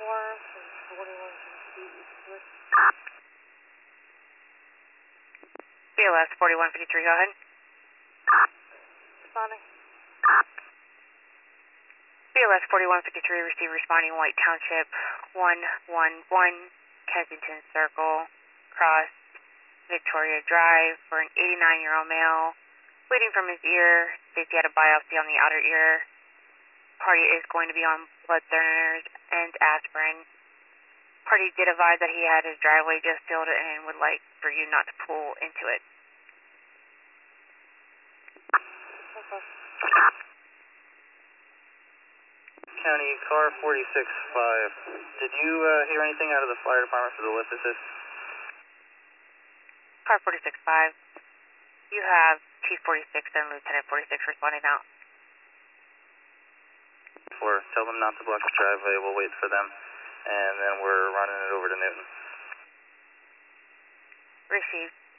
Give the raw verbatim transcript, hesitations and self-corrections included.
four from forty-one fifty-three. B L S forty-one fifty-three, go ahead. Responding. B L S forty-one fifty-three, receive responding White Township, one one one, Kensington Circle, cross Victoria Drive for an eighty-nine-year-old male, bleeding from his ear, states he had a biopsy on the outer ear. Party is going to be on blood thinners and aspirin. Party did advise that he had his driveway just filled and would like for you not to pull into it. Okay. County car forty-six five. Did you uh, hear anything out of the fire department for the lift assist? Car forty-six five. You have Chief forty-six and Lieutenant forty-six responding out. Four. Tell them not to block the driveway. We'll wait for them. And then we're running it over to Newton. Received.